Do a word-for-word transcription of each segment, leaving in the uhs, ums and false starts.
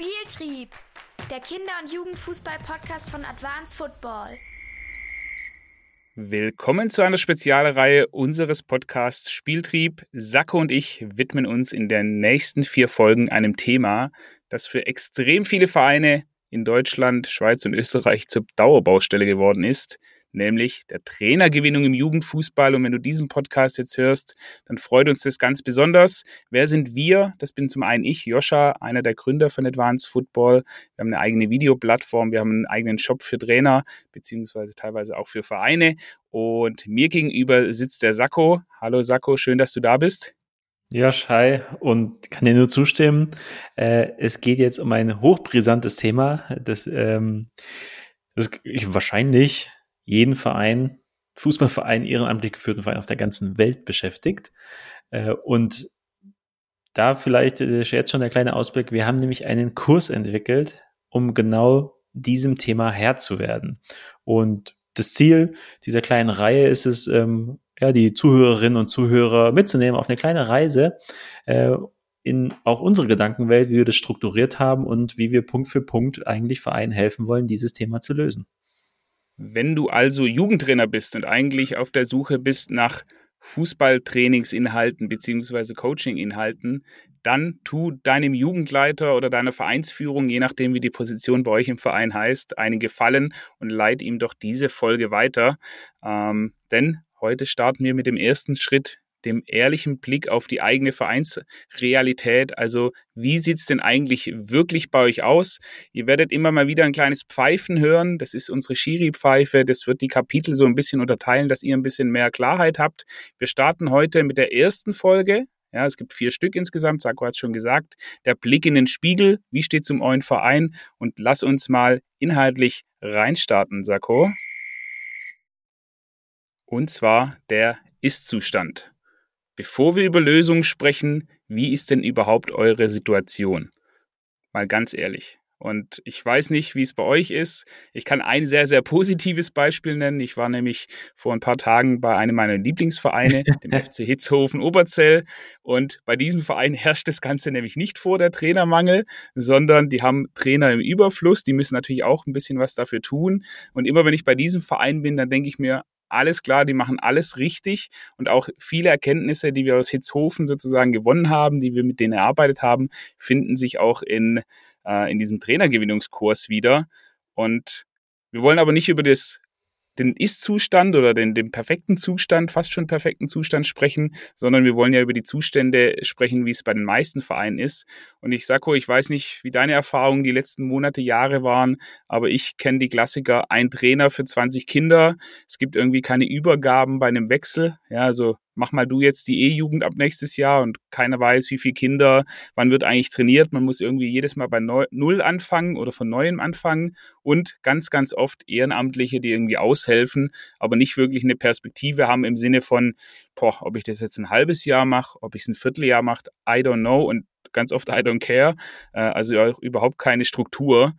Spieltrieb, der Kinder- und Jugendfußball-Podcast von Advanced Football. Willkommen zu einer Spezialreihe unseres Podcasts Spieltrieb. Sacco und ich widmen uns in den nächsten vier Folgen einem Thema, das für extrem viele Vereine in Deutschland, Schweiz und Österreich zur Dauerbaustelle geworden ist, nämlich der Trainergewinnung im Jugendfußball. Und wenn du diesen Podcast jetzt hörst, dann freut uns das ganz besonders. Wer sind wir? Das bin zum einen ich, Joscha, einer der Gründer von Advanced Football. Wir haben eine eigene Videoplattform, wir haben einen eigenen Shop für Trainer, beziehungsweise teilweise auch für Vereine. Und mir gegenüber sitzt der Sacco. Hallo Sacco, schön, dass du da bist. Josh, hi, und kann dir nur zustimmen. Äh, es geht jetzt um ein hochbrisantes Thema, das, ähm, das ich wahrscheinlich jeden Verein, Fußballverein, ehrenamtlich geführten Verein auf der ganzen Welt beschäftigt. Äh, und da vielleicht äh, jetzt schon der kleine Ausblick. Wir haben nämlich einen Kurs entwickelt, um genau diesem Thema Herr zu werden. Und das Ziel dieser kleinen Reihe ist es, ähm, ja, die Zuhörerinnen und Zuhörer mitzunehmen auf eine kleine Reise äh, in auch unsere Gedankenwelt, wie wir das strukturiert haben und wie wir Punkt für Punkt eigentlich Vereinen helfen wollen, dieses Thema zu lösen. Wenn du also Jugendtrainer bist und eigentlich auf der Suche bist nach Fußballtrainingsinhalten bzw. Coachinginhalten, dann tu deinem Jugendleiter oder deiner Vereinsführung, je nachdem wie die Position bei euch im Verein heißt, einen Gefallen und leite ihm doch diese Folge weiter. Ähm, denn heute starten wir mit dem ersten Schritt, dem ehrlichen Blick auf die eigene Vereinsrealität. Also wie sieht es denn eigentlich wirklich bei euch aus? Ihr werdet immer mal wieder ein kleines Pfeifen hören. Das ist unsere Schiri-Pfeife. Das wird die Kapitel so ein bisschen unterteilen, dass ihr ein bisschen mehr Klarheit habt. Wir starten heute mit der ersten Folge. Ja, es gibt vier Stück insgesamt, Sacco hat es schon gesagt. Der Blick in den Spiegel, wie steht es um euren Verein? Und lass uns mal inhaltlich reinstarten, Sacco. Und zwar der Ist-Zustand. Bevor wir über Lösungen sprechen, wie ist denn überhaupt eure Situation? Mal ganz ehrlich. Und ich weiß nicht, wie es bei euch ist. Ich kann ein sehr, sehr positives Beispiel nennen. Ich war nämlich vor ein paar Tagen bei einem meiner Lieblingsvereine, dem F C Hitzhofen-Oberzell. Und bei diesem Verein herrscht das Ganze nämlich nicht vor, der Trainermangel, sondern die haben Trainer im Überfluss. Die müssen natürlich auch ein bisschen was dafür tun. Und immer wenn ich bei diesem Verein bin, dann denke ich mir, alles klar, die machen alles richtig und auch viele Erkenntnisse, die wir aus Hitzhofen sozusagen gewonnen haben, die wir mit denen erarbeitet haben, finden sich auch in, äh, in diesem Trainergewinnungskurs wieder. Und wir wollen aber nicht über das, den Ist-Zustand oder den, den perfekten Zustand, fast schon perfekten Zustand sprechen, sondern wir wollen ja über die Zustände sprechen, wie es bei den meisten Vereinen ist. Und ich Sacco, ich weiß nicht, wie deine Erfahrungen die letzten Monate, Jahre waren, aber ich kenne die Klassiker, ein Trainer für zwanzig Kinder. Es gibt irgendwie keine Übergaben bei einem Wechsel. Ja, also mach mal du jetzt die E-Jugend ab nächstes Jahr und keiner weiß, wie viele Kinder, wann wird eigentlich trainiert. Man muss irgendwie jedes Mal bei Neu- Null anfangen oder von Neuem anfangen und ganz, ganz oft Ehrenamtliche, die irgendwie aushelfen, aber nicht wirklich eine Perspektive haben im Sinne von, boah, ob ich das jetzt ein halbes Jahr mache, ob ich es ein Vierteljahr mache, I don't know und ganz oft I don't care, also auch überhaupt keine Struktur.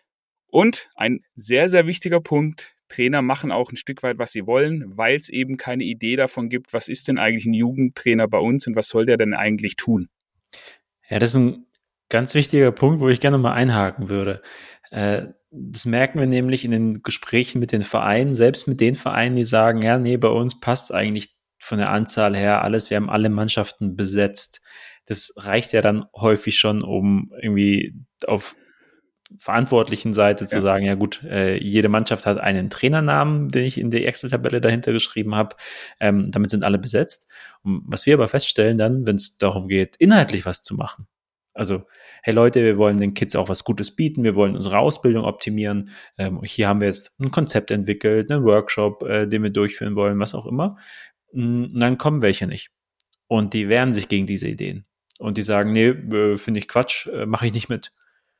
Und ein sehr, sehr wichtiger Punkt, Trainer machen auch ein Stück weit, was sie wollen, weil es eben keine Idee davon gibt, was ist denn eigentlich ein Jugendtrainer bei uns und was soll der denn eigentlich tun? Ja, das ist ein ganz wichtiger Punkt, wo ich gerne mal einhaken würde. Äh, das merken wir nämlich in den Gesprächen mit den Vereinen, selbst mit den Vereinen, die sagen, ja, nee, bei uns passt eigentlich von der Anzahl her alles, wir haben alle Mannschaften besetzt. Das reicht ja dann häufig schon, um irgendwie auf verantwortlichen Seite zu Ja. sagen, ja gut, äh, jede Mannschaft hat einen Trainernamen, den ich in die Excel-Tabelle dahinter geschrieben habe. Ähm, damit sind alle besetzt. Und was wir aber feststellen dann, wenn es darum geht, inhaltlich was zu machen. Also, hey Leute, wir wollen den Kids auch was Gutes bieten, wir wollen unsere Ausbildung optimieren. Ähm, hier haben wir jetzt ein Konzept entwickelt, einen Workshop, äh, den wir durchführen wollen, was auch immer. Und dann kommen welche nicht. Und die wehren sich gegen diese Ideen. Und die sagen, nee, äh, finde ich Quatsch, äh, mache ich nicht mit.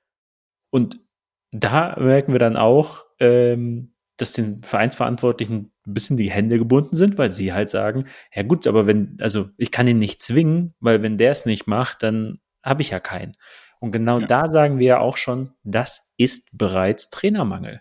Und da merken wir dann auch, ähm, dass den Vereinsverantwortlichen ein bisschen die Hände gebunden sind, weil sie halt sagen, ja gut, aber wenn, also ich kann ihn nicht zwingen, weil wenn der es nicht macht, dann habe ich ja keinen. Und genau Ja. da sagen wir ja auch schon, das ist bereits Trainermangel.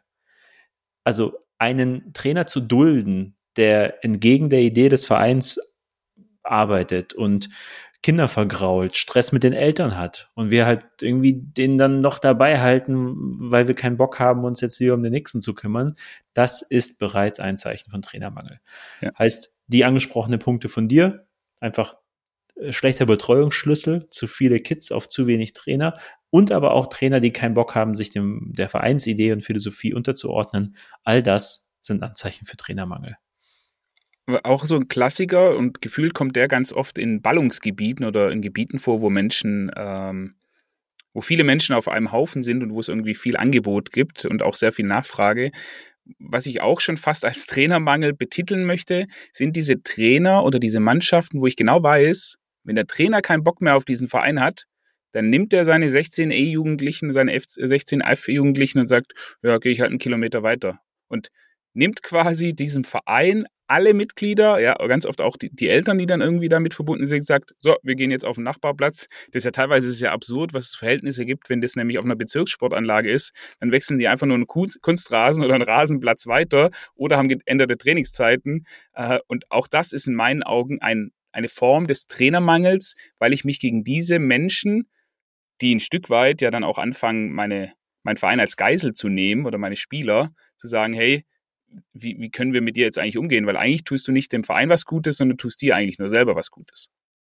Also einen Trainer zu dulden, der entgegen der Idee des Vereins arbeitet und Kinder vergrault, Stress mit den Eltern hat und wir halt irgendwie den dann noch dabei halten, weil wir keinen Bock haben, uns jetzt wieder um den Nächsten zu kümmern, das ist bereits ein Zeichen von Trainermangel. Ja. Heißt, die angesprochenen Punkte von dir, einfach schlechter Betreuungsschlüssel, zu viele Kids auf zu wenig Trainer und aber auch Trainer, die keinen Bock haben, sich dem der Vereinsidee und Philosophie unterzuordnen. All das sind Anzeichen für Trainermangel. Auch so ein Klassiker und gefühlt kommt der ganz oft in Ballungsgebieten oder in Gebieten vor, wo Menschen, ähm, wo viele Menschen auf einem Haufen sind und wo es irgendwie viel Angebot gibt und auch sehr viel Nachfrage. Was ich auch schon fast als Trainermangel betiteln möchte, sind diese Trainer oder diese Mannschaften, wo ich genau weiß, wenn der Trainer keinen Bock mehr auf diesen Verein hat, dann nimmt er seine sechzehn E-Jugendlichen, seine sechzehn F-Jugendlichen und sagt, ja, gehe ich halt einen Kilometer weiter. Und nimmt quasi diesem Verein alle Mitglieder, ja, ganz oft auch die, die Eltern, die dann irgendwie damit verbunden sind, sagt, so, wir gehen jetzt auf den Nachbarplatz. Das ist ja teilweise ist ja absurd, was es Verhältnisse gibt, wenn das nämlich auf einer Bezirkssportanlage ist, dann wechseln die einfach nur einen Kunstrasen oder einen Rasenplatz weiter oder haben geänderte Trainingszeiten. Und auch das ist in meinen Augen ein, eine Form des Trainermangels, weil ich mich gegen diese Menschen, die ein Stück weit ja dann auch anfangen, meine, meinen Verein als Geisel zu nehmen oder meine Spieler, zu sagen, hey, Wie, wie können wir mit dir jetzt eigentlich umgehen? Weil eigentlich tust du nicht dem Verein was Gutes, sondern tust dir eigentlich nur selber was Gutes.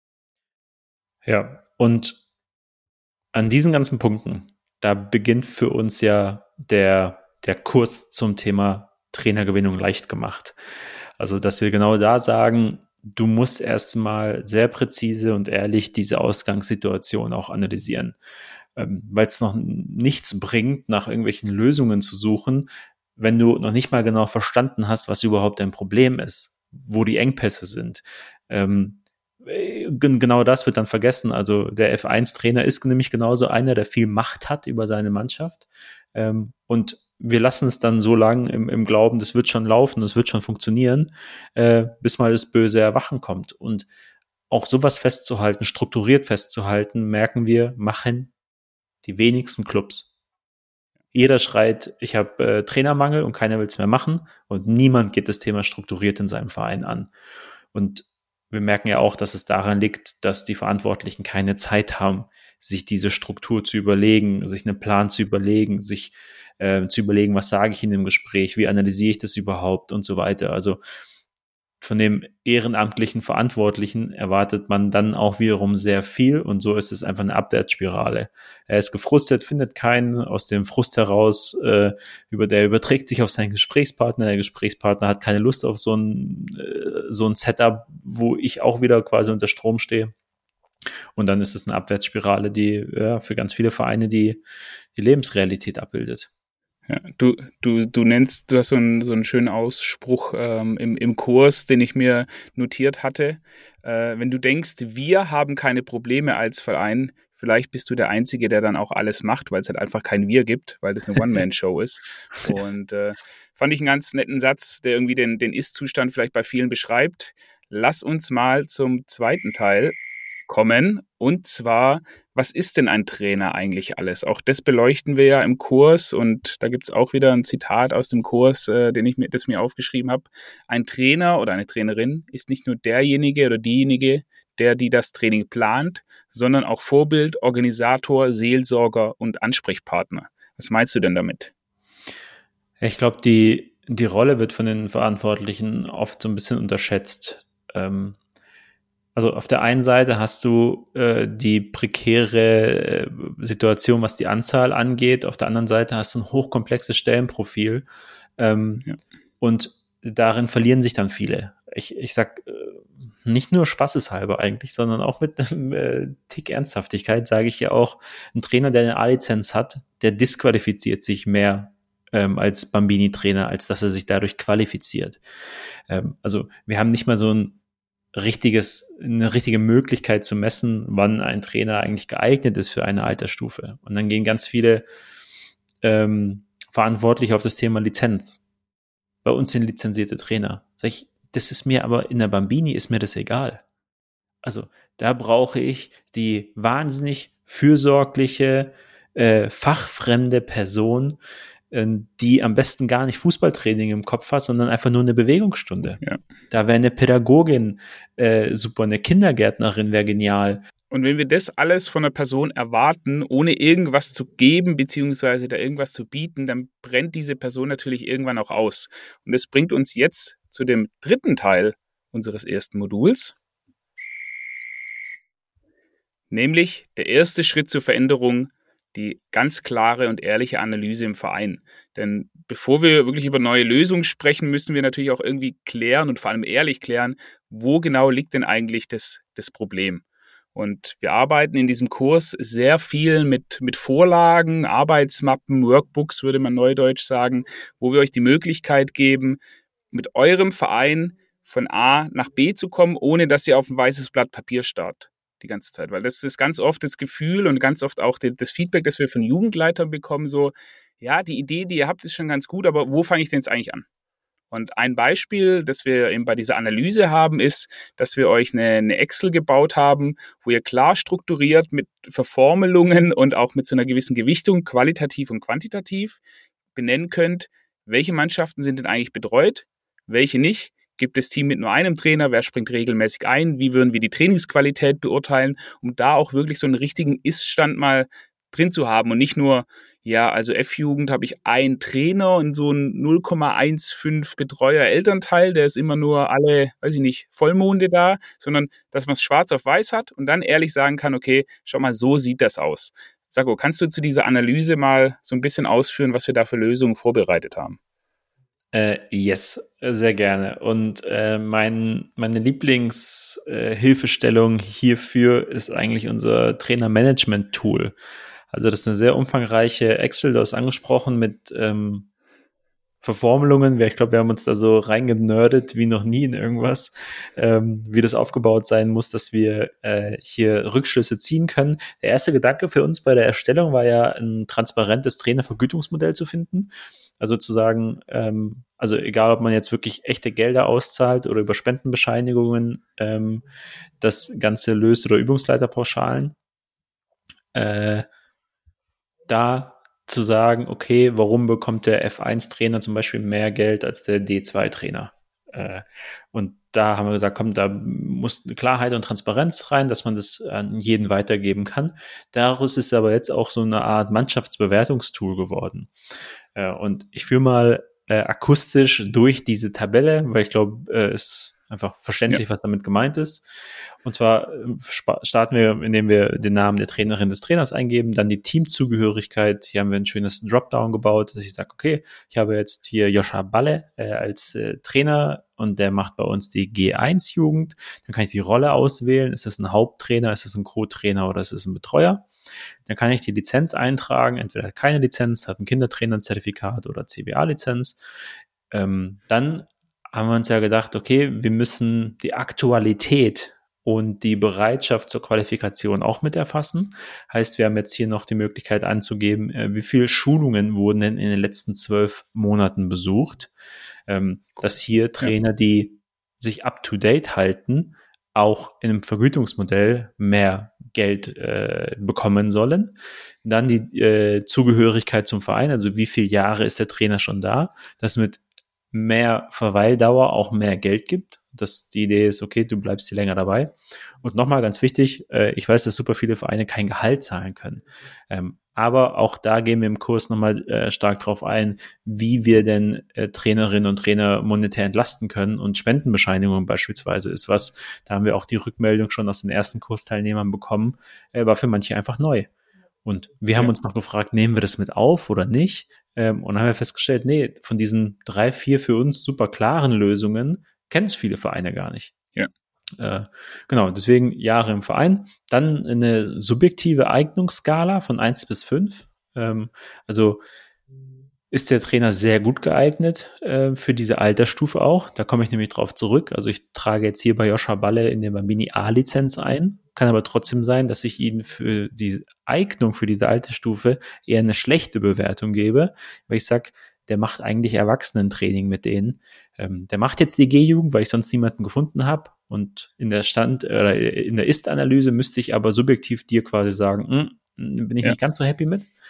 Ja, und an diesen ganzen Punkten, da beginnt für uns ja der, der Kurs zum Thema Trainergewinnung leicht gemacht. Also, dass wir genau da sagen, du musst erstmal sehr präzise und ehrlich diese Ausgangssituation auch analysieren. Ähm, weil es noch nichts bringt, nach irgendwelchen Lösungen zu suchen, wenn du noch nicht mal genau verstanden hast, was überhaupt dein Problem ist, wo die Engpässe sind. Ähm, genau das wird dann vergessen. Also der F eins Trainer ist nämlich genauso einer, der viel Macht hat über seine Mannschaft. Ähm, und wir lassen es dann so lang im, im Glauben, das wird schon laufen, das wird schon funktionieren, äh, bis mal das böse Erwachen kommt. Und auch sowas festzuhalten, strukturiert festzuhalten, merken wir, machen die wenigsten Clubs. Jeder schreit, ich habe äh, Trainermangel und keiner will es mehr machen und niemand geht das Thema strukturiert in seinem Verein an. Und wir merken ja auch, dass es daran liegt, dass die Verantwortlichen keine Zeit haben, sich diese Struktur zu überlegen, sich einen Plan zu überlegen, sich äh, zu überlegen, was sage ich in dem Gespräch, wie analysiere ich das überhaupt und so weiter. Also von dem ehrenamtlichen Verantwortlichen erwartet man dann auch wiederum sehr viel und so ist es einfach eine Abwärtsspirale. Er ist gefrustet, findet keinen, aus dem Frust heraus, äh, über der überträgt sich auf seinen Gesprächspartner, der Gesprächspartner hat keine Lust auf so ein, äh, so ein Setup, wo ich auch wieder quasi unter Strom stehe. Und dann ist es eine Abwärtsspirale, die ja, für ganz viele Vereine die, die Lebensrealität abbildet. Ja, du, du, du nennst, du hast so einen, so einen schönen Ausspruch ähm, im, im Kurs, den ich mir notiert hatte. Äh, wenn du denkst, wir haben keine Probleme als Verein, vielleicht bist du der Einzige, der dann auch alles macht, weil es halt einfach kein Wir gibt, weil das eine One-Man-Show ist. Und äh, fand ich einen ganz netten Satz, der irgendwie den, den Ist-Zustand vielleicht bei vielen beschreibt. Lass uns mal zum zweiten Teil kommen. Und zwar, was ist denn ein Trainer eigentlich alles? Auch das beleuchten wir ja im Kurs und da gibt es auch wieder ein Zitat aus dem Kurs, äh, den ich mir, das mir aufgeschrieben habe. Ein Trainer oder eine Trainerin ist nicht nur derjenige oder diejenige, der, die das Training plant, sondern auch Vorbild, Organisator, Seelsorger und Ansprechpartner. Was meinst du denn damit? Ich glaube, die, die Rolle wird von den Verantwortlichen oft so ein bisschen unterschätzt. Ähm, Also auf der einen Seite hast du äh, die prekäre äh, Situation, was die Anzahl angeht. Auf der anderen Seite hast du ein hochkomplexes Stellenprofil. Ähm, ja. Und darin verlieren sich dann viele. Ich, ich sag äh, nicht nur spaßeshalber eigentlich, sondern auch mit einem äh, Tick Ernsthaftigkeit sage ich ja auch, ein Trainer, der eine A-Lizenz hat, der disqualifiziert sich mehr ähm, als Bambini-Trainer, als dass er sich dadurch qualifiziert. Ähm, also wir haben nicht mal so ein richtiges, eine richtige Möglichkeit zu messen, wann ein Trainer eigentlich geeignet ist für eine Altersstufe. Und dann gehen ganz viele ähm, Verantwortliche auf das Thema Lizenz. Bei uns sind lizenzierte Trainer. Sag ich, das ist mir aber in der Bambini ist mir das egal. Also da brauche ich die wahnsinnig fürsorgliche, äh, fachfremde Person, die am besten gar nicht Fußballtraining im Kopf hat, sondern einfach nur eine Bewegungsstunde. Ja. Da wäre eine Pädagogin äh, super, eine Kindergärtnerin wäre genial. Und wenn wir das alles von einer Person erwarten, ohne irgendwas zu geben, beziehungsweise da irgendwas zu bieten, dann brennt diese Person natürlich irgendwann auch aus. Und das bringt uns jetzt zu dem dritten Teil unseres ersten Moduls, nämlich der erste Schritt zur Veränderung, die ganz klare und ehrliche Analyse im Verein. Denn bevor wir wirklich über neue Lösungen sprechen, müssen wir natürlich auch irgendwie klären und vor allem ehrlich klären, wo genau liegt denn eigentlich das, das Problem. Und wir arbeiten in diesem Kurs sehr viel mit, mit Vorlagen, Arbeitsmappen, Workbooks, würde man neudeutsch sagen, wo wir euch die Möglichkeit geben, mit eurem Verein von A nach B zu kommen, ohne dass ihr auf ein weißes Blatt Papier starrt die ganze Zeit. Weil das ist ganz oft das Gefühl und ganz oft auch das Feedback, das wir von Jugendleitern bekommen, so, ja, die Idee, die ihr habt, ist schon ganz gut, aber wo fange ich denn jetzt eigentlich an? Und ein Beispiel, das wir eben bei dieser Analyse haben, ist, dass wir euch eine, eine Excel gebaut haben, wo ihr klar strukturiert mit Verformelungen und auch mit so einer gewissen Gewichtung, qualitativ und quantitativ, benennen könnt, welche Mannschaften sind denn eigentlich betreut, welche nicht. Gibt es Team mit nur einem Trainer? Wer springt regelmäßig ein? Wie würden wir die Trainingsqualität beurteilen, um da auch wirklich so einen richtigen Ist-Stand mal drin zu haben und nicht nur, ja, also F-Jugend habe ich einen Trainer und so einen null Komma fünfzehn Betreuer Elternteil, der ist immer nur alle, weiß ich nicht, Vollmonde da, sondern dass man es schwarz auf weiß hat und dann ehrlich sagen kann, okay, schau mal, so sieht das aus. Sago, kannst du zu dieser Analyse mal so ein bisschen ausführen, was wir da für Lösungen vorbereitet haben? Äh, yes, sehr gerne. Und äh, mein, meine Lieblingshilfestellung äh, hierfür ist eigentlich unser Trainer-Management-Tool. Also das ist eine sehr umfangreiche Excel, du hast angesprochen, mit ähm, Verformelungen. Ich glaube, wir haben uns da so reingenördet wie noch nie in irgendwas, ähm, wie das aufgebaut sein muss, dass wir äh, hier Rückschlüsse ziehen können. Der erste Gedanke für uns bei der Erstellung war ja, ein transparentes Trainervergütungsmodell zu finden. Also zu sagen, ähm, also egal, ob man jetzt wirklich echte Gelder auszahlt oder über Spendenbescheinigungen ähm, das Ganze löst oder Übungsleiterpauschalen, äh, da zu sagen, okay, warum bekommt der F eins Trainer zum Beispiel mehr Geld als der D zwei Trainer? Äh, und da haben wir gesagt, komm, da muss Klarheit und Transparenz rein, dass man das an jeden weitergeben kann. Daraus ist aber jetzt auch so eine Art Mannschaftsbewertungstool geworden. Äh, und ich führe mal äh, akustisch durch diese Tabelle, weil ich glaube, es äh, ist einfach verständlich, ja, was damit gemeint ist. Und zwar starten wir, indem wir den Namen der Trainerin des Trainers eingeben, dann die Teamzugehörigkeit. Hier haben wir ein schönes Dropdown gebaut, dass ich sage, okay, ich habe jetzt hier Joscha Balle äh, als äh, Trainer und der macht bei uns die G eins Jugend. Dann kann ich die Rolle auswählen. Ist es ein Haupttrainer, ist es ein Co-Trainer oder ist es ein Betreuer? Dann kann ich die Lizenz eintragen, entweder keine Lizenz, hat ein Kindertrainer-Zertifikat oder C B A-Lizenz. Ähm, dann haben wir uns ja gedacht, okay, wir müssen die Aktualität und die Bereitschaft zur Qualifikation auch mit erfassen. Heißt, wir haben jetzt hier noch die Möglichkeit anzugeben, wie viele Schulungen wurden denn in den letzten zwölf Monaten besucht. Ähm, dass hier Trainer, die sich up-to-date halten, auch in einem Vergütungsmodell mehr Geld äh, bekommen sollen. Dann die äh, Zugehörigkeit zum Verein, also wie viele Jahre ist der Trainer schon da, das mit mehr Verweildauer auch mehr Geld gibt. Dass die Idee ist, okay, du bleibst hier länger dabei. Und nochmal ganz wichtig, äh, ich weiß, dass super viele Vereine kein Gehalt zahlen können. Ähm, aber auch da gehen wir im Kurs nochmal äh, stark drauf ein, wie wir denn äh, Trainerinnen und Trainer monetär entlasten können. Und Spendenbescheinigungen beispielsweise ist was, da haben wir auch die Rückmeldung schon aus den ersten Kursteilnehmern bekommen, äh, war für manche einfach neu. Und wir haben uns noch gefragt, nehmen wir das mit auf oder nicht? Ähm, und haben wir festgestellt, nee, von diesen drei, vier für uns super klaren Lösungen kennen es viele Vereine gar nicht. Ja. Äh, genau, deswegen Jahre im Verein. Dann eine subjektive Eignungsskala von eins bis fünf. Ähm, also ist der Trainer sehr gut geeignet äh, für diese Altersstufe auch. Da komme ich nämlich drauf zurück. Also ich trage jetzt hier bei Joscha Balle in der Bambini A-Lizenz ein. Kann aber trotzdem sein, dass ich ihn für die Eignung für diese Altersstufe eher eine schlechte Bewertung gebe, weil ich sage, der macht eigentlich Erwachsenentraining mit denen. Ähm, der macht jetzt die G-Jugend, weil ich sonst niemanden gefunden habe. Und in der Stand oder in der Ist-Analyse müsste ich aber subjektiv dir quasi sagen, bin ich ja. nicht ganz so happy mit.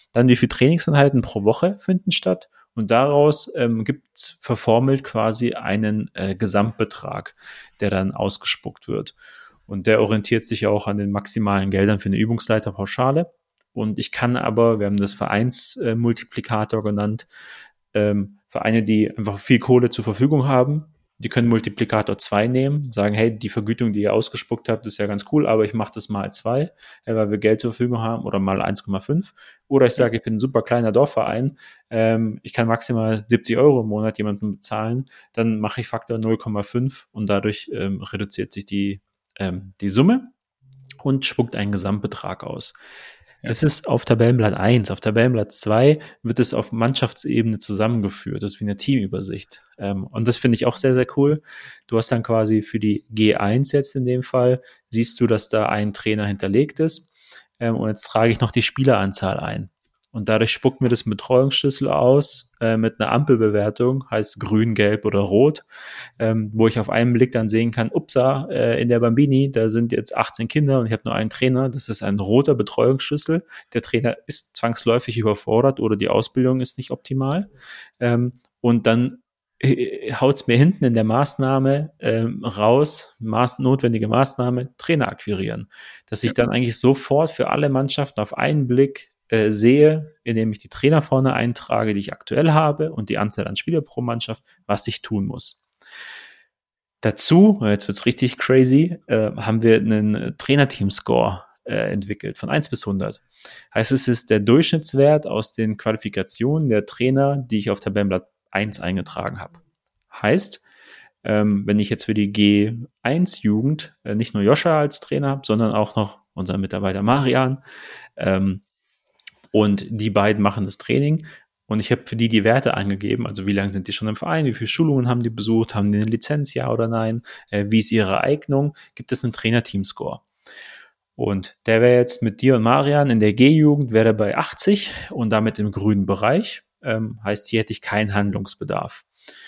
Dann wie viele Trainingseinheiten pro Woche finden statt und daraus ähm, gibt's verformelt quasi einen äh, Gesamtbetrag, der dann ausgespuckt wird. Und der orientiert sich auch an den maximalen Geldern für eine Übungsleiterpauschale. Und ich kann aber, wir haben das Vereinsmultiplikator genannt, ähm, Vereine, die einfach viel Kohle zur Verfügung haben, die können Multiplikator zwei nehmen, sagen, hey, die Vergütung, die ihr ausgespuckt habt, ist ja ganz cool, aber ich mache das mal zwei, weil wir Geld zur Verfügung haben, oder mal eins Komma fünf. Oder ich sage, ich bin ein super kleiner Dorfverein, ähm, ich kann maximal siebzig Euro im Monat jemandem bezahlen, dann mache ich Faktor null Komma fünf und dadurch ähm, reduziert sich die, ähm, die Summe und spuckt einen Gesamtbetrag aus. Ja. Es ist auf Tabellenblatt eins. Auf Tabellenblatt zwei wird es auf Mannschaftsebene zusammengeführt. Das ist wie eine Teamübersicht. Ähm, und das finde ich auch sehr, sehr cool. Du hast dann quasi für die G eins jetzt in dem Fall, siehst du, dass da ein Trainer hinterlegt ist. Ähm, und jetzt trage ich noch die Spieleranzahl ein. Und dadurch spuckt mir das ein Betreuungsschlüssel aus äh, mit einer Ampelbewertung, heißt grün, gelb oder rot, ähm, wo ich auf einen Blick dann sehen kann, upsa, äh, in der Bambini, da sind jetzt achtzehn Kinder und ich habe nur einen Trainer. Das ist ein roter Betreuungsschlüssel. Der Trainer ist zwangsläufig überfordert oder die Ausbildung ist nicht optimal. Ähm, und dann haut's mir hinten in der Maßnahme ähm, raus, Maß, notwendige Maßnahme, Trainer akquirieren. Dass ich dann eigentlich sofort für alle Mannschaften auf einen Blick Äh, sehe, indem ich die Trainer vorne eintrage, die ich aktuell habe und die Anzahl an Spieler pro Mannschaft, was ich tun muss. Dazu, jetzt wird's richtig crazy, äh, haben wir einen Trainerteam-Score äh, entwickelt von eins bis hundert. Heißt, es ist der Durchschnittswert aus den Qualifikationen der Trainer, die ich auf Tabellenblatt eins eingetragen habe. Heißt, ähm, wenn ich jetzt für die G eins Jugend äh, nicht nur Joscha als Trainer habe, sondern auch noch unseren Mitarbeiter Marian, ähm, und die beiden machen das Training und ich habe für die die Werte angegeben, also wie lange sind die schon im Verein, wie viele Schulungen haben die besucht, haben die eine Lizenz, ja oder nein, äh, wie ist ihre Eignung, gibt es einen Trainerteam-Score. Und der wäre jetzt mit dir und Marian in der G-Jugend, wäre der bei achtzig und damit im grünen Bereich, ähm, heißt, hier hätte ich keinen Handlungsbedarf.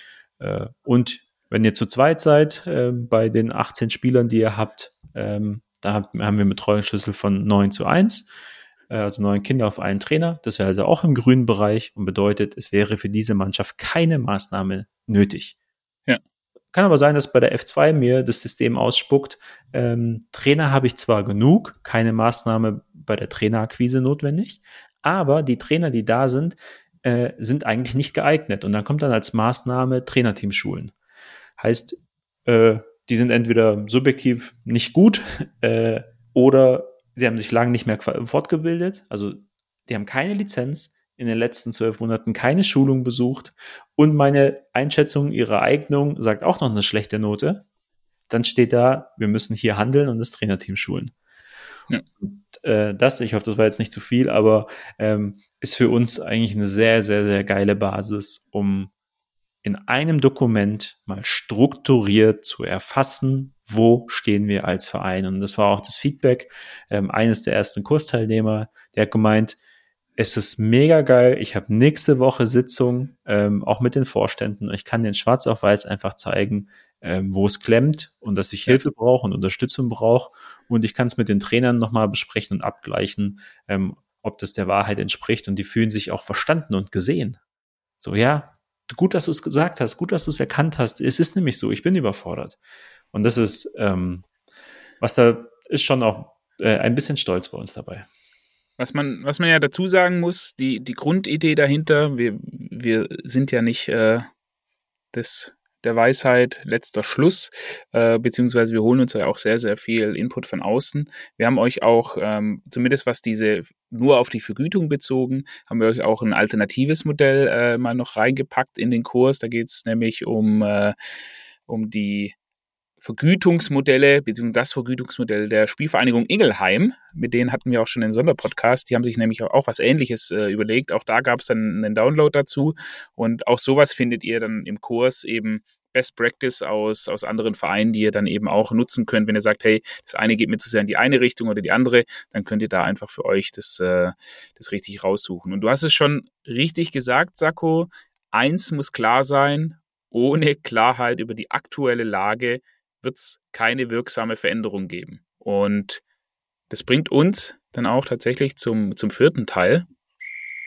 Äh, und wenn ihr zu zweit seid, äh, bei den achtzehn Spielern, die ihr habt, ähm, da habt, haben wir einen Betreuungsschlüssel von neun zu eins, also neun Kinder auf einen Trainer. Das wäre also auch im grünen Bereich und bedeutet, es wäre für diese Mannschaft keine Maßnahme nötig. Ja. Kann aber sein, dass bei der F zwei mir das System ausspuckt. Ähm, Trainer habe ich zwar genug, keine Maßnahme bei der Trainerakquise notwendig, aber die Trainer, die da sind, äh, sind eigentlich nicht geeignet. Und dann kommt dann als Maßnahme Trainerteam schulen. Heißt, äh, die sind entweder subjektiv nicht gut äh, oder sie haben sich lange nicht mehr fortgebildet, also die haben keine Lizenz, in den letzten zwölf Monaten keine Schulung besucht und meine Einschätzung ihrer Eignung sagt auch noch eine schlechte Note, dann steht da, wir müssen hier handeln und das Trainerteam schulen. Ja. Und, äh, das, ich hoffe, das war jetzt nicht zu viel, aber ähm, ist für uns eigentlich eine sehr, sehr, sehr geile Basis, um in einem Dokument mal strukturiert zu erfassen, wo stehen wir als Verein. Und das war auch das Feedback ähm, eines der ersten Kursteilnehmer, der hat gemeint, es ist mega geil, ich habe nächste Woche Sitzung, ähm, auch mit den Vorständen, und ich kann den schwarz auf weiß einfach zeigen, ähm, wo es klemmt und dass ich Hilfe brauche und Unterstützung brauche, und ich kann es mit den Trainern nochmal besprechen und abgleichen, ähm, ob das der Wahrheit entspricht, und die fühlen sich auch verstanden und gesehen. So, ja, gut, dass du es gesagt hast, gut, dass du es erkannt hast. Es ist nämlich so, ich bin überfordert. Und das ist, ähm, was da ist schon auch äh, ein bisschen Stolz bei uns dabei. Was man, was man ja dazu sagen muss, die, die Grundidee dahinter, wir, wir sind ja nicht äh, das, der Weisheit letzter Schluss, äh, beziehungsweise wir holen uns ja auch sehr, sehr viel Input von außen. Wir haben euch auch, ähm, zumindest was diese nur auf die Vergütung bezogen, haben wir euch auch ein alternatives Modell äh, mal noch reingepackt in den Kurs. Da geht es nämlich um, äh, um die Vergütungsmodelle, beziehungsweise das Vergütungsmodell der Spielvereinigung Ingelheim. Mit denen hatten wir auch schon einen Sonderpodcast. Die haben sich nämlich auch was Ähnliches äh, überlegt. Auch da gab es dann einen Download dazu. Und auch sowas findet ihr dann im Kurs, eben Best Practice aus, aus anderen Vereinen, die ihr dann eben auch nutzen könnt. Wenn ihr sagt, hey, das eine geht mir zu sehr in die eine Richtung oder die andere, dann könnt ihr da einfach für euch das, äh, das richtig raussuchen. Und du hast es schon richtig gesagt, Sacco. Eins muss klar sein, ohne Klarheit über die aktuelle Lage wird es keine wirksame Veränderung geben. Und das bringt uns dann auch tatsächlich zum, zum vierten Teil.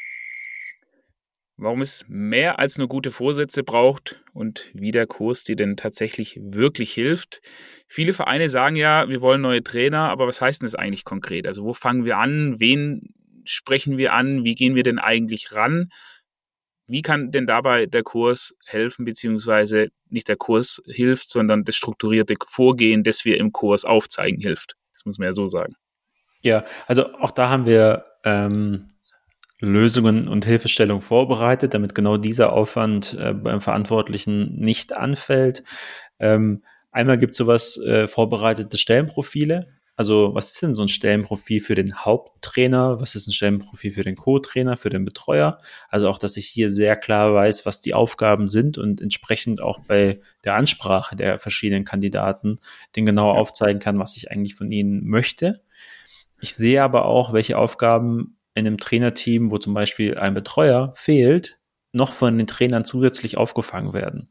warum es mehr als nur gute Vorsätze braucht und wie der Kurs dir denn tatsächlich wirklich hilft. Viele Vereine sagen ja, wir wollen neue Trainer, aber was heißt denn das eigentlich konkret? Also wo fangen wir an? Wen sprechen wir an? Wie gehen wir denn eigentlich ran? Wie kann denn dabei der Kurs helfen, beziehungsweise nicht der Kurs hilft, sondern das strukturierte Vorgehen, das wir im Kurs aufzeigen, hilft? Das muss man ja so sagen. Ja, also auch da haben wir ähm, Lösungen und Hilfestellung vorbereitet, damit genau dieser Aufwand äh, beim Verantwortlichen nicht anfällt. Ähm, einmal gibt es sowas äh, vorbereitete Stellenprofile. Also was ist denn so ein Stellenprofil für den Haupttrainer? Was ist ein Stellenprofil für den Co-Trainer, für den Betreuer? Also auch, dass ich hier sehr klar weiß, was die Aufgaben sind und entsprechend auch bei der Ansprache der verschiedenen Kandidaten den genau aufzeigen kann, was ich eigentlich von ihnen möchte. Ich sehe aber auch, welche Aufgaben in einem Trainerteam, wo zum Beispiel ein Betreuer fehlt, noch von den Trainern zusätzlich aufgefangen werden.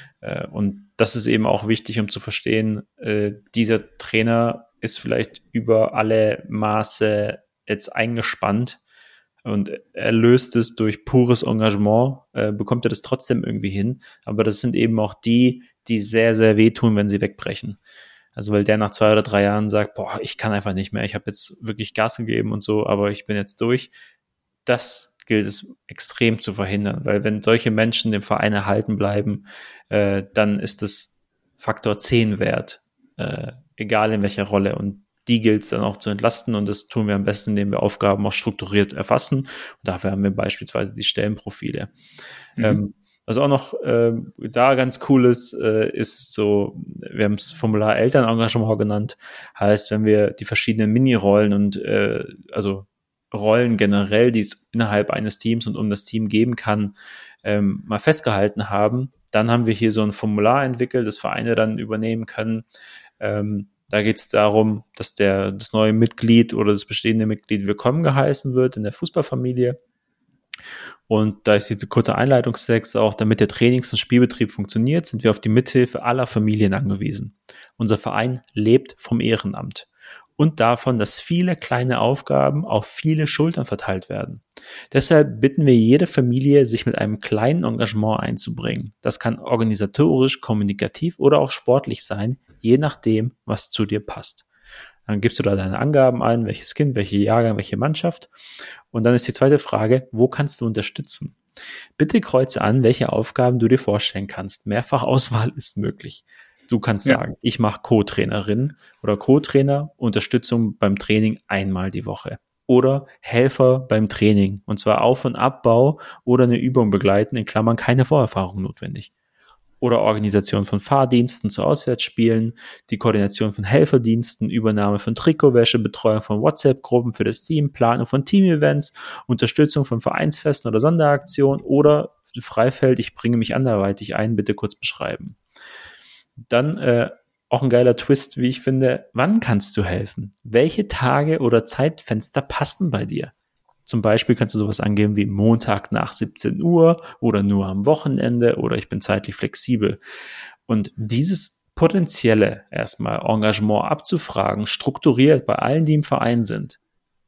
Und das ist eben auch wichtig, um zu verstehen, dieser Trainer ist vielleicht über alle Maße jetzt eingespannt und er löst es durch pures Engagement, bekommt er das trotzdem irgendwie hin. Aber das sind eben auch die, die sehr, sehr wehtun, wenn sie wegbrechen. Also weil der nach zwei oder drei Jahren sagt, boah, ich kann einfach nicht mehr, ich habe jetzt wirklich Gas gegeben und so, aber ich bin jetzt durch. Das gilt es extrem zu verhindern, weil wenn solche Menschen dem Verein erhalten bleiben, äh, dann ist es Faktor zehn wert, äh, egal in welcher Rolle. Und die gilt es dann auch zu entlasten und das tun wir am besten, indem wir Aufgaben auch strukturiert erfassen. Und dafür haben wir beispielsweise die Stellenprofile. Mhm. Ähm, Was auch noch äh, da ganz cool ist, äh, ist so, wir haben es Formular Elternengagement genannt, heißt, wenn wir die verschiedenen Minirollen und äh, also Rollen generell, die es innerhalb eines Teams und um das Team geben kann, ähm, mal festgehalten haben, dann haben wir hier so ein Formular entwickelt, das Vereine dann übernehmen können. Ähm, da geht es darum, dass der das neue Mitglied oder das bestehende Mitglied willkommen geheißen wird in der Fußballfamilie. Und da ist jetzt ein kurzer Einleitungstext auch, damit der Trainings- und Spielbetrieb funktioniert, sind wir auf die Mithilfe aller Familien angewiesen. Unser Verein lebt vom Ehrenamt und davon, dass viele kleine Aufgaben auf viele Schultern verteilt werden. Deshalb bitten wir jede Familie, sich mit einem kleinen Engagement einzubringen. Das kann organisatorisch, kommunikativ oder auch sportlich sein, je nachdem, was zu dir passt. Dann gibst du da deine Angaben ein, welches Kind, welche Jahrgang, welche Mannschaft. Und dann ist die zweite Frage, wo kannst du unterstützen? Bitte kreuze an, welche Aufgaben du dir vorstellen kannst. Mehrfachauswahl ist möglich. Du kannst ja sagen, ich mache Co-Trainerin oder Co-Trainer, Unterstützung beim Training einmal die Woche. Oder Helfer beim Training, und zwar Auf- und Abbau oder eine Übung begleiten, in Klammern keine Vorerfahrung notwendig. Oder Organisation von Fahrdiensten zu Auswärtsspielen, die Koordination von Helferdiensten, Übernahme von Trikotwäsche, Betreuung von WhatsApp-Gruppen für das Team, Planung von Team-Events, Unterstützung von Vereinsfesten oder Sonderaktionen oder Freifeld, ich bringe mich anderweitig ein, bitte kurz beschreiben. Dann äh, auch ein geiler Twist, wie ich finde, wann kannst du helfen? Welche Tage oder Zeitfenster passen bei dir? Zum Beispiel kannst du sowas angeben wie Montag nach siebzehn Uhr oder nur am Wochenende oder ich bin zeitlich flexibel. Und dieses potenzielle erstmal Engagement abzufragen, strukturiert bei allen, die im Verein sind,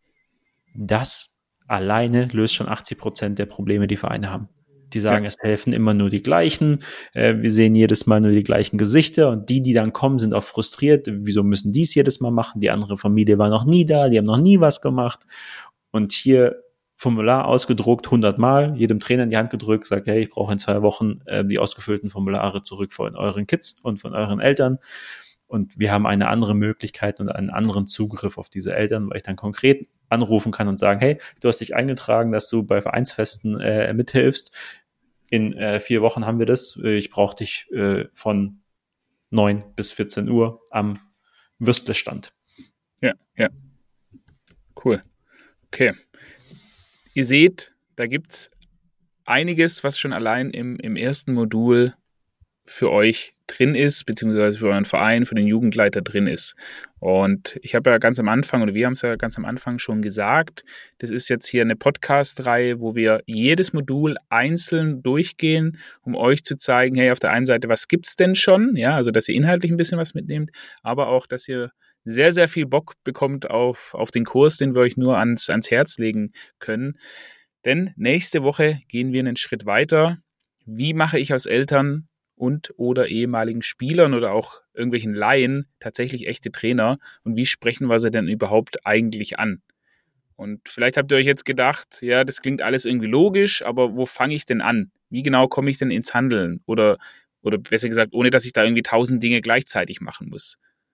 das alleine löst schon achtzig Prozent der Probleme, die Vereine haben. Die sagen, ja, es helfen immer nur die gleichen, äh, wir sehen jedes Mal nur die gleichen Gesichter und die, die dann kommen, sind auch frustriert. Wieso müssen die es jedes Mal machen? Die andere Familie war noch nie da, die haben noch nie was gemacht. Und hier Formular ausgedruckt, hundert Mal, jedem Trainer in die Hand gedrückt, sagt, hey, ich brauche in zwei Wochen äh, die ausgefüllten Formulare zurück von euren Kids und von euren Eltern. Und wir haben eine andere Möglichkeit und einen anderen Zugriff auf diese Eltern, weil ich dann konkret anrufen kann und sagen, hey, du hast dich eingetragen, dass du bei Vereinsfesten äh, mithilfst. In äh, vier Wochen haben wir das. Ich brauche dich äh, von neun bis vierzehn Uhr am Würstlestand. Ja, ja. Cool. Okay. Ihr seht, da gibt es einiges, was schon allein im, im ersten Modul für euch drin ist, beziehungsweise für euren Verein, für den Jugendleiter drin ist. Und ich habe ja ganz am Anfang, oder wir haben es ja ganz am Anfang schon gesagt, das ist jetzt hier eine Podcast-Reihe, wo wir jedes Modul einzeln durchgehen, um euch zu zeigen, hey, auf der einen Seite, was gibt's denn schon? Ja, also, dass ihr inhaltlich ein bisschen was mitnehmt, aber auch, dass ihr sehr, sehr viel Bock bekommt auf, auf den Kurs, den wir euch nur ans, ans Herz legen können. Denn nächste Woche gehen wir einen Schritt weiter. Wie mache ich aus Eltern und oder ehemaligen Spielern oder auch irgendwelchen Laien tatsächlich echte Trainer und wie sprechen wir sie denn überhaupt eigentlich an? Und vielleicht habt ihr euch jetzt gedacht, ja, das klingt alles irgendwie logisch, aber wo fange ich denn an? Wie genau komme ich denn ins Handeln? Oder, oder besser gesagt, ohne dass ich da irgendwie tausend Dinge gleichzeitig machen muss.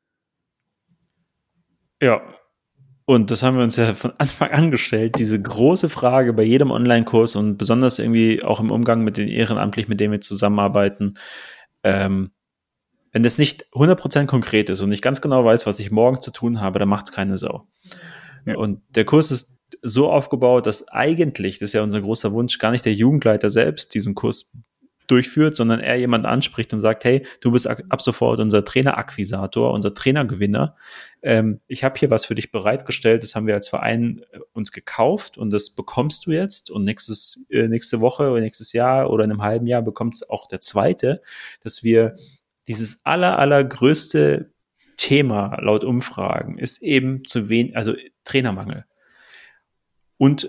Ja, und das haben wir uns ja von Anfang an gestellt, diese große Frage bei jedem Online-Kurs und besonders irgendwie auch im Umgang mit den Ehrenamtlichen, mit denen wir zusammenarbeiten. Ähm, wenn das nicht hundert Prozent konkret ist und ich ganz genau weiß, was ich morgen zu tun habe, dann macht es keine Sau. Ja. Und der Kurs ist so aufgebaut, dass eigentlich, das ist ja unser großer Wunsch, gar nicht der Jugendleiter selbst diesen Kurs durchführt, sondern er jemanden anspricht und sagt, hey, du bist ab sofort unser Trainerakquisator, unser Trainergewinner. Ähm, ich habe hier was für dich bereitgestellt, das haben wir als Verein äh, uns gekauft und das bekommst du jetzt und nächstes, äh, nächste Woche oder nächstes Jahr oder in einem halben Jahr bekommt es auch der zweite, dass wir dieses aller, allergrößte Thema laut Umfragen ist eben zu wenig, also Trainermangel. Und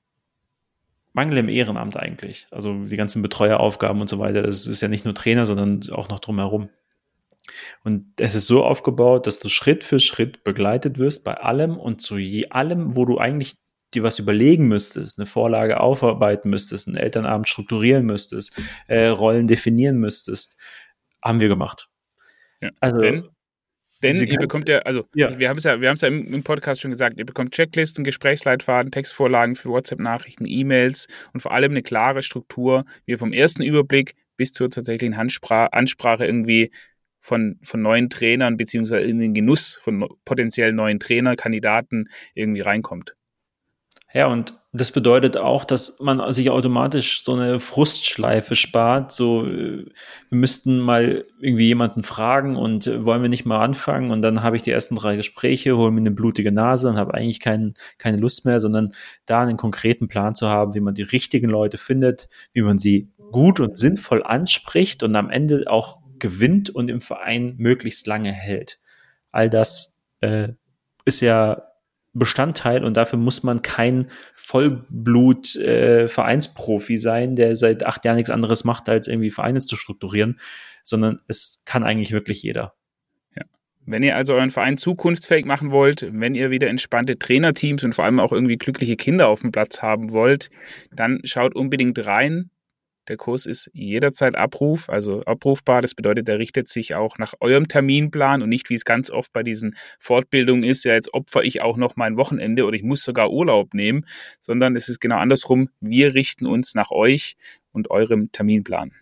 Mangel im Ehrenamt eigentlich. Also die ganzen Betreueraufgaben und so weiter. Das ist ja nicht nur Trainer, sondern auch noch drumherum. Und es ist so aufgebaut, dass du Schritt für Schritt begleitet wirst bei allem und zu je allem, wo du eigentlich dir was überlegen müsstest, eine Vorlage aufarbeiten müsstest, einen Elternabend strukturieren müsstest, äh, Rollen definieren müsstest, haben wir gemacht. Ja, also denn Denn ihr bekommt ja, also ja. wir haben es ja, wir haben es ja im, im Podcast schon gesagt, ihr bekommt Checklisten, Gesprächsleitfaden, Textvorlagen für WhatsApp-Nachrichten, E-Mails und vor allem eine klare Struktur, wie ihr vom ersten Überblick bis zur tatsächlichen Handspra- Ansprache irgendwie von, von neuen Trainern beziehungsweise in den Genuss von potenziell neuen Trainerkandidaten irgendwie reinkommt. Ja, und das bedeutet auch, dass man sich automatisch so eine Frustschleife spart. So, wir müssten mal irgendwie jemanden fragen und wollen wir nicht mal anfangen? Und dann habe ich die ersten drei Gespräche, hole mir eine blutige Nase und habe eigentlich kein, keine Lust mehr, sondern da einen konkreten Plan zu haben, wie man die richtigen Leute findet, wie man sie gut und sinnvoll anspricht und am Ende auch gewinnt und im Verein möglichst lange hält. All das äh, ist ja Bestandteil und dafür muss man kein Vollblut-Vereinsprofi äh, sein, der seit acht Jahren nichts anderes macht, als irgendwie Vereine zu strukturieren, sondern es kann eigentlich wirklich jeder. Ja. Wenn ihr also euren Verein zukunftsfähig machen wollt, wenn ihr wieder entspannte Trainerteams und vor allem auch irgendwie glückliche Kinder auf dem Platz haben wollt, dann schaut unbedingt rein. Der Kurs ist jederzeit Abruf, also abrufbar. Das bedeutet, der richtet sich auch nach eurem Terminplan und nicht, wie es ganz oft bei diesen Fortbildungen ist, ja, jetzt opfer ich auch noch mein Wochenende oder ich muss sogar Urlaub nehmen, sondern es ist genau andersrum. Wir richten uns nach euch und eurem Terminplan.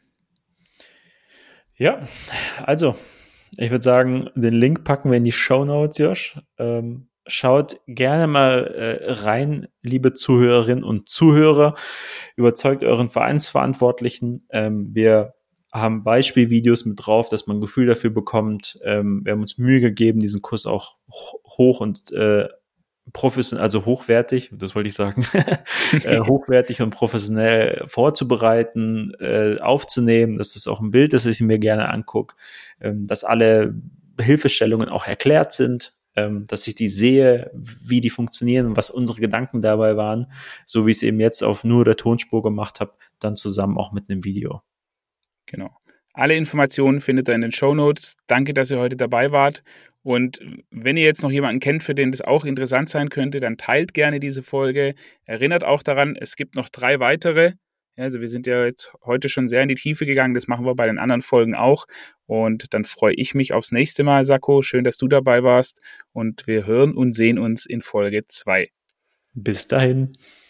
Ja, also ich würde sagen, den Link packen wir in die Shownotes, Josh. Ähm, Schaut gerne mal äh, rein, liebe Zuhörerinnen und Zuhörer. Überzeugt euren Vereinsverantwortlichen. Ähm, wir haben Beispielvideos mit drauf, dass man ein Gefühl dafür bekommt. Ähm, wir haben uns Mühe gegeben, diesen Kurs auch hoch und äh, professionell, also hochwertig, das wollte ich sagen, äh, hochwertig und professionell vorzubereiten, äh, aufzunehmen. Das ist auch ein Bild, das ich mir gerne angucke, ähm, dass alle Hilfestellungen auch erklärt sind. Ähm, dass ich die sehe, wie die funktionieren und was unsere Gedanken dabei waren, so wie ich es eben jetzt auf nur der Tonspur gemacht habe, dann zusammen auch mit einem Video. Genau. Alle Informationen findet ihr in den Shownotes. Danke, dass ihr heute dabei wart. Und wenn ihr jetzt noch jemanden kennt, für den das auch interessant sein könnte, dann teilt gerne diese Folge. Erinnert auch daran, es gibt noch drei weitere. Also wir sind ja jetzt heute schon sehr in die Tiefe gegangen, das machen wir bei den anderen Folgen auch und dann freue ich mich aufs nächste Mal, Sacco. Schön, dass du dabei warst und wir hören und sehen uns in Folge zwei. Bis dahin.